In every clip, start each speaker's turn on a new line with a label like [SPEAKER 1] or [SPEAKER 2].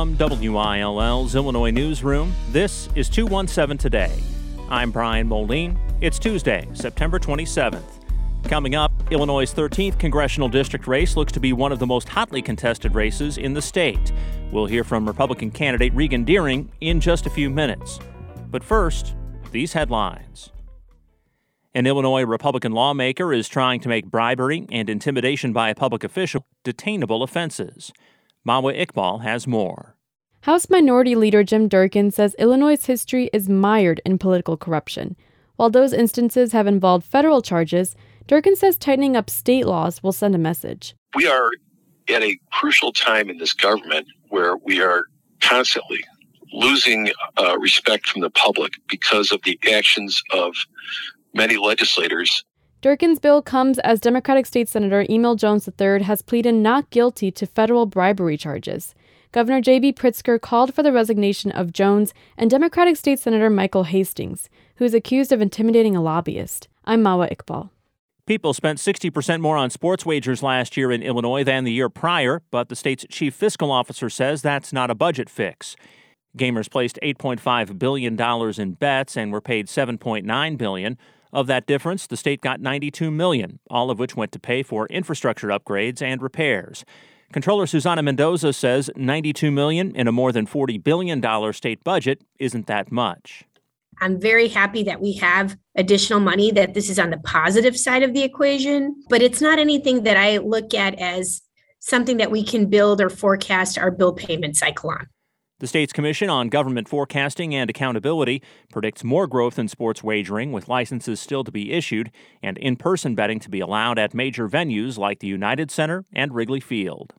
[SPEAKER 1] From WILL's Illinois Newsroom, this is 217 Today. I'm Brian Moline. It's Tuesday, September 27th. Coming up, Illinois' 13th congressional district race looks to be one of the most hotly contested races in the state. We'll hear from Republican candidate Regan Deering in just a few minutes. But first, these headlines. An Illinois Republican lawmaker is trying to make bribery and intimidation by a public official detainable offenses. Mawa Iqbal has more.
[SPEAKER 2] House Minority Leader Jim Durkin says Illinois' history is mired in political corruption. While those instances have involved federal charges, Durkin says tightening up state laws will send a message.
[SPEAKER 3] We are at a crucial time in this government where we are constantly losing respect from the public because of the actions of many legislators.
[SPEAKER 2] Durkin's bill comes as Democratic State Senator Emil Jones III has pleaded not guilty to federal bribery charges. Governor J.B. Pritzker called for the resignation of Jones and Democratic State Senator Michael Hastings, who is accused of intimidating a lobbyist. I'm Mawa Iqbal.
[SPEAKER 1] People spent 60% more on sports wagers last year in Illinois than the year prior, but the state's chief fiscal officer says that's not a budget fix. Gamers placed $8.5 billion in bets and were paid $7.9 billion. Of that difference, the state got $92 million, all of which went to pay for infrastructure upgrades and repairs. Controller Susana Mendoza says $92 million in a more than $40 billion state budget isn't that much.
[SPEAKER 4] I'm very happy that we have additional money, that this is on the positive side of the equation, but it's not anything that I look at as something that we can build or forecast our bill payment cycle on.
[SPEAKER 1] The state's Commission on Government Forecasting and Accountability predicts more growth in sports wagering, with licenses still to be issued and in-person betting to be allowed at major venues like the United Center and Wrigley Field.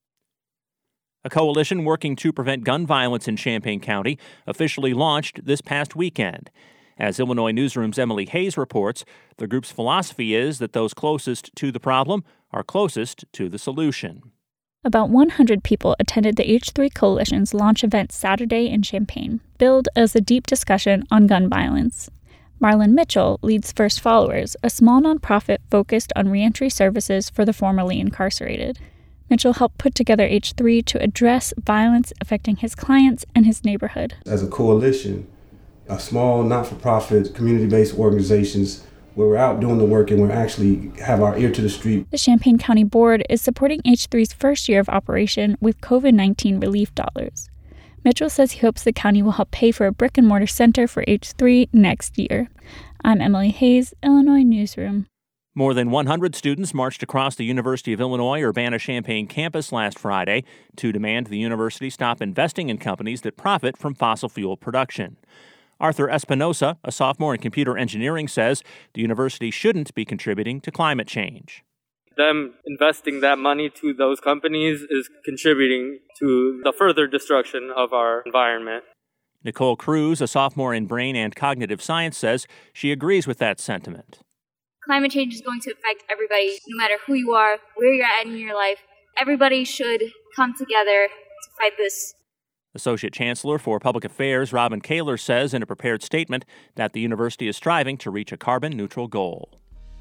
[SPEAKER 1] A coalition working to prevent gun violence in Champaign County officially launched this past weekend. As Illinois Newsroom's Emily Hayes reports, the group's philosophy is that those closest to the problem are closest to the solution.
[SPEAKER 5] About 100 people attended the H3 Coalition's launch event Saturday in Champaign, billed as a deep discussion on gun violence. Marlon Mitchell leads First Followers, a small nonprofit focused on reentry services for the formerly incarcerated. Mitchell helped put together H3 to address violence affecting his clients and his neighborhood.
[SPEAKER 6] As a coalition, a small not-for-profit, community-based organizations where we're out doing the work and we're actually have our ear to the street.
[SPEAKER 5] The Champaign County Board is supporting H3's first year of operation with COVID-19 relief dollars. Mitchell says he hopes the county will help pay for a brick-and-mortar center for H3 next year. I'm Emily Hayes, Illinois Newsroom.
[SPEAKER 1] More than 100 students marched across the University of Illinois Urbana-Champaign campus last Friday to demand the university stop investing in companies that profit from fossil fuel production. Arthur Espinosa, a sophomore in computer engineering, says the university shouldn't be contributing to climate change.
[SPEAKER 7] Them investing that money to those companies is contributing to the further destruction of our environment.
[SPEAKER 1] Nicole Cruz, a sophomore in brain and cognitive science, says she agrees with that sentiment.
[SPEAKER 8] Climate change is going to affect everybody, no matter who you are, where you're at in your life. Everybody should come together to fight this.
[SPEAKER 1] Associate Chancellor for Public Affairs Robin Kaler says in a prepared statement that the university is striving to reach a carbon-neutral goal.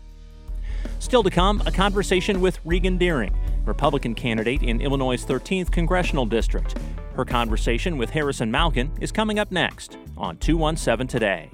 [SPEAKER 1] Still to come, a conversation with Regan Deering, Republican candidate in Illinois' 13th congressional district. Her conversation with Harrison Malkin is coming up next on 217 Today.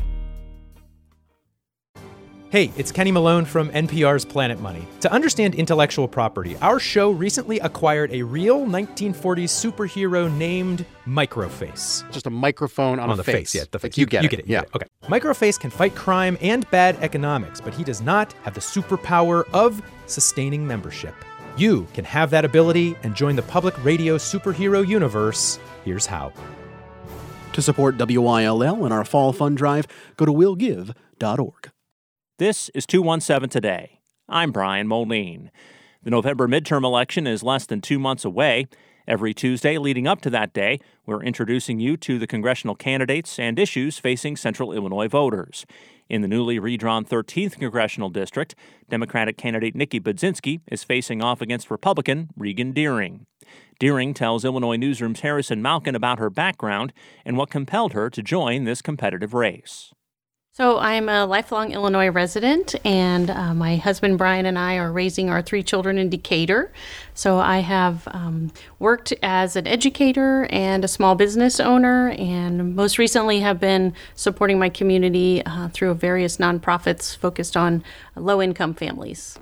[SPEAKER 9] Hey, it's Kenny Malone from NPR's Planet Money. To understand intellectual property, our show recently acquired a real 1940s superhero named Microface.
[SPEAKER 10] Just a microphone on
[SPEAKER 9] the face. Yeah, the face.
[SPEAKER 10] You get it.
[SPEAKER 9] Yeah. Okay. Microface can fight crime and bad economics, but he does not have the superpower of sustaining membership. You can have that ability and join the public radio superhero universe. Here's how.
[SPEAKER 10] To support WILL and our fall fund drive, go to willgive.org.
[SPEAKER 1] This is 217 Today. I'm Brian Moline. The November midterm election is less than 2 months away. Every Tuesday leading up to that day, we're introducing you to the congressional candidates and issues facing Central Illinois voters. In the newly redrawn 13th congressional district, Democratic candidate Nikki Budzinski is facing off against Republican Regan Deering. Deering tells Illinois Newsroom's Harrison Malkin about her background and what compelled her to join this competitive race.
[SPEAKER 11] So I'm a lifelong Illinois resident, and my husband Brian and I are raising our 3 children in Decatur. So I have worked as an educator and a small business owner, and most recently have been supporting my community through various nonprofits focused on low-income families.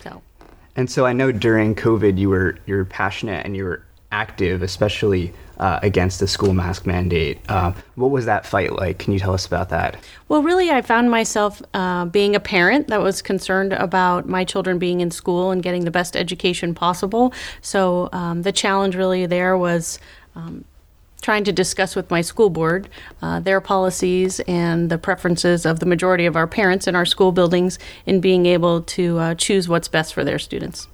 [SPEAKER 12] And so I know during COVID you were passionate and you were active, especially against the school mask mandate. What was that fight like? Can you tell us about that?
[SPEAKER 11] Well, really, I found myself being a parent that was concerned about my children being in school and getting the best education possible. So the challenge really there was trying to discuss with my school board their policies and the preferences of the majority of our parents in our school buildings in being able to choose what's best for their students.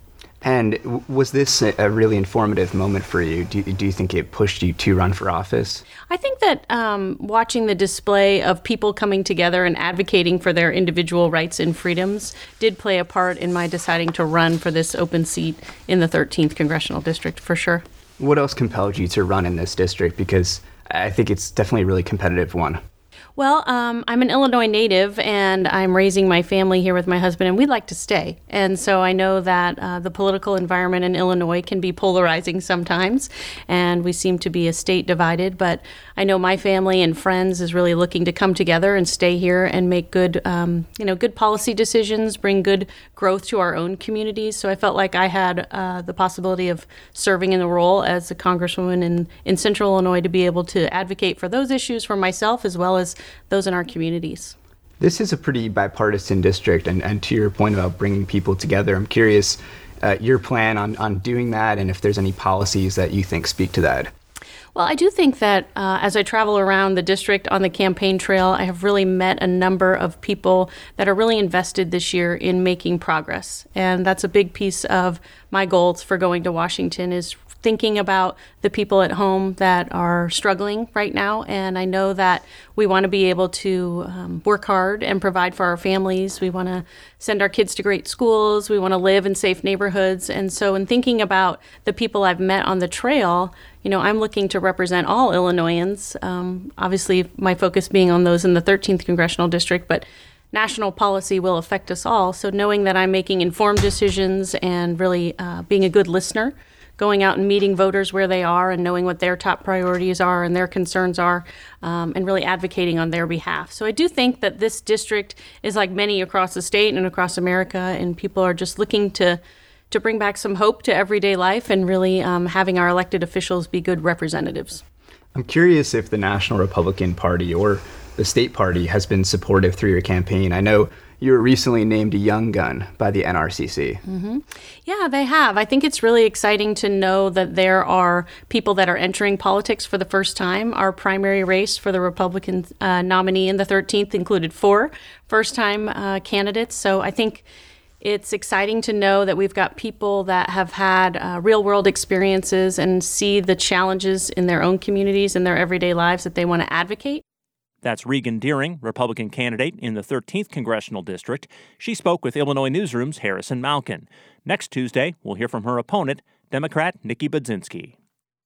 [SPEAKER 12] And was this a really informative moment for you? Do you think it pushed you to run for office?
[SPEAKER 11] I think that watching the display of people coming together and advocating for their individual rights and freedoms did play a part in my deciding to run for this open seat in the 13th Congressional District, for sure.
[SPEAKER 12] What else compelled you to run in this district? Because I think it's definitely a really competitive one.
[SPEAKER 11] Well, I'm an Illinois native, and I'm raising my family here with my husband, and we'd like to stay. And so I know that the political environment in Illinois can be polarizing sometimes, and we seem to be a state divided. But I know my family and friends is really looking to come together and stay here and make good, good policy decisions, bring good growth to our own communities. So I felt like I had the possibility of serving in the role as a congresswoman in Central Illinois to be able to advocate for those issues for myself as well as those in our communities.
[SPEAKER 12] This is a pretty bipartisan district, and to your point about bringing people together, I'm curious your plan on doing that and if there's any policies that you think speak to that.
[SPEAKER 11] Well, I do think that as I travel around the district on the campaign trail, I have really met a number of people that are really invested this year in making progress. And that's a big piece of my goals for going to Washington is thinking about the people at home that are struggling right now. And I know that we want to be able to work hard and provide for our families. We want to send our kids to great schools. We want to live in safe neighborhoods. And so in thinking about the people I've met on the trail, I'm looking to represent all Illinoisans. Obviously, my focus being on those in the 13th Congressional District, but national policy will affect us all. So knowing that I'm making informed decisions and really being a good listener, going out and meeting voters where they are and knowing what their top priorities are and their concerns are, and really advocating on their behalf. So I do think that this district is like many across the state and across America, and people are just looking to bring back some hope to everyday life and really having our elected officials be good representatives.
[SPEAKER 12] I'm curious if the National Republican Party or the state party has been supportive through your campaign. I know you were recently named a young gun by the NRCC.
[SPEAKER 11] Mm-hmm. Yeah, they have. I think it's really exciting to know that there are people that are entering politics for the first time. Our primary race for the Republican nominee in the 13th included 4 first-time candidates. So I think it's exciting to know that we've got people that have had real-world experiences and see the challenges in their own communities and their everyday lives that they want to advocate.
[SPEAKER 1] That's Regan Deering, Republican candidate in the 13th Congressional District. She spoke with Illinois Newsroom's Harrison Malkin. Next Tuesday, we'll hear from her opponent, Democrat Nikki Budzinski.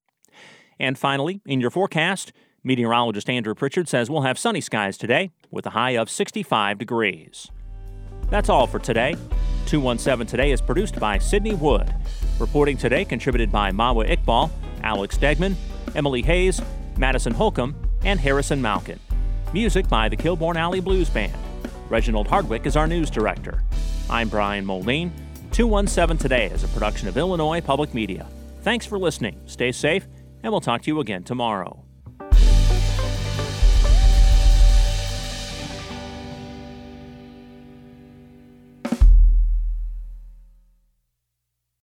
[SPEAKER 1] And finally, in your forecast, meteorologist Andrew Pritchard says we'll have sunny skies today with a high of 65 degrees. That's all for today. 217 Today is produced by Sydney Wood. Reporting today contributed by Mawa Iqbal, Alex Degman, Emily Hayes, Madison Holcomb, and Harrison Malkin. Music by the Kilbourne Alley Blues Band. Reginald Hardwick is our news director. I'm Brian Moline. 217 Today is a production of Illinois Public Media. Thanks for listening. Stay safe, and we'll talk to you again tomorrow.